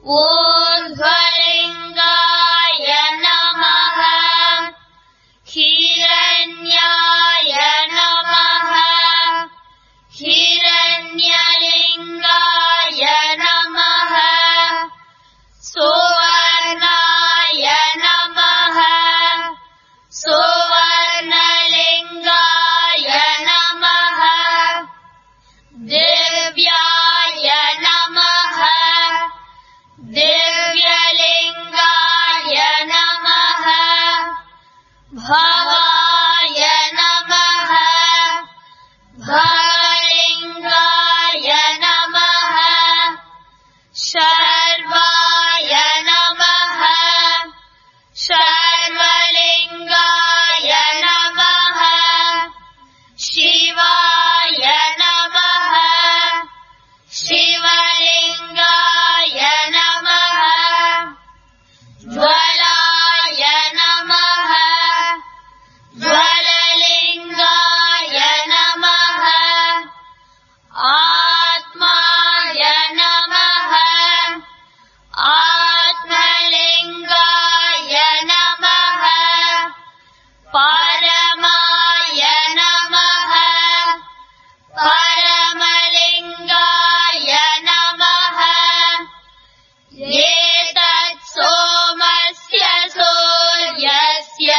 ऊर्ध्वलिङ्गाय नमः हिरण्याय नमः हिरण्यलिङ्गाय नमः सुवर्णाय नमः सुवर्णलिङ्गाय नमः दिव्याय नमः दिव्यलिङ्गाय नमः भवाय नमः भवलिङ्गाय नमः शर्वाय नमः शर्वलिङ्गाय नमः शिवाय नमः शिवलिङ्गाय नमः ज्वलाय नमः ज्वललिङ्गाय नमः आत्माय नमः आत्मलिङ्गाय नमः परमाय नमः परमलिङ्गाय नमः एतत् सोमस्य सूर्यस्य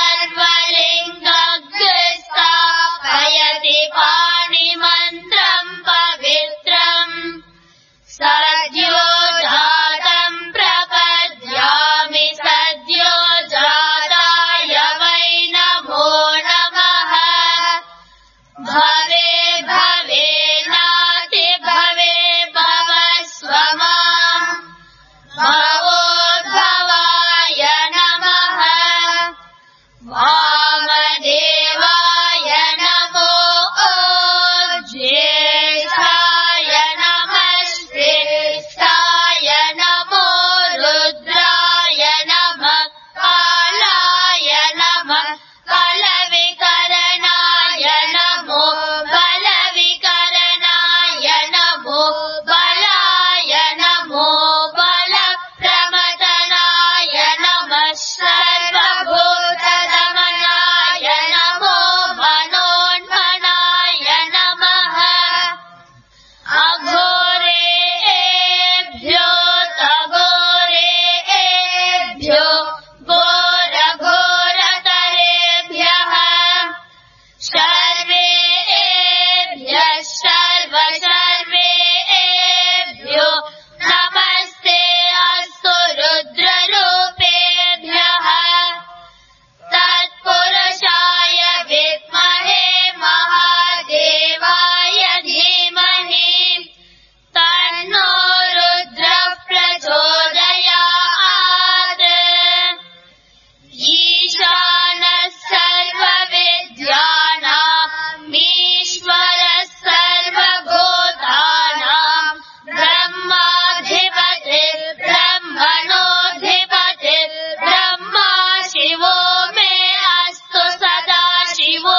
सर्वलिङ्गस्थापयति पाणिमन्त्रम् पवित्रम् सद्यो जातम् प्रपद्यामि सद्यो जाताय वै नमो नमः भवे भवे नाति भवे भवस्व माम् भवोद्भवाय नमः वामदेवाय नमो ज्येष्ठाय नमः श्रेष्ठाय नमो रुद्राय नमः कालाय नमः बलविकरणाय नमो बलविकरणाय नमो बलाय नमो बलप्रमदनाय नमः सर्वभूतदमनाय नमो मनोन्मनाय नमः अघोरेभ्यो तघोरेभ्यो घोरघोरतरेभ्यः सर्वेभ्यः सर्वेभ्यो नमस्ते अस्तु रुद्ररूपेभ्यः तत्पुरुषाय विद्महे महादेवाय धीमहि तन्नो रुद्रः प्रचोदयात् ईशानः सर्वविद्यानाम् ईश्वरः सर्वभूतानाम् ब्रह्माधिपतिः ब्रह्मणोऽधिपतिः ब्रह्मा शिवो मे अस्तु सदा शिवो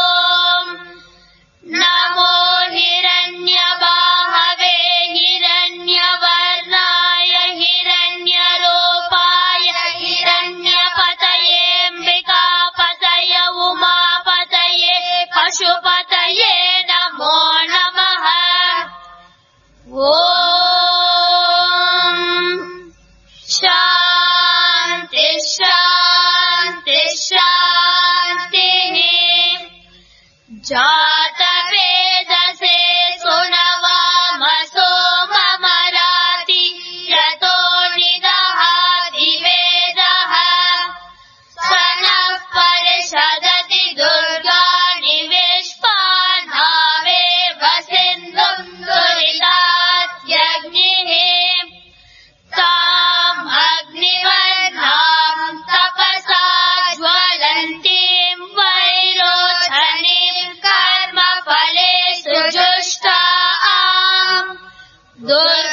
नमो हिरण्यबाहवे हिरण्यवर्णाय हिरण्यरूपाय हिरण्यपतयेऽम्बिकापतय उमापतये पशुपतये नमो नमः ॐ शान्ति शान्ति शान्तिः जातवेदसे सुनवामसो ममराति यतो निदहाति वेदः स नः परिषदति दुर्गाणि विश्वानावेव सिन्धुम् दुरितात्यग्निः ताम् अग्निवर्णाम् तपसा ज्वलन्तीम् वैरोचनीम् कर्मफलेषु जुष्टाम् दुर्गा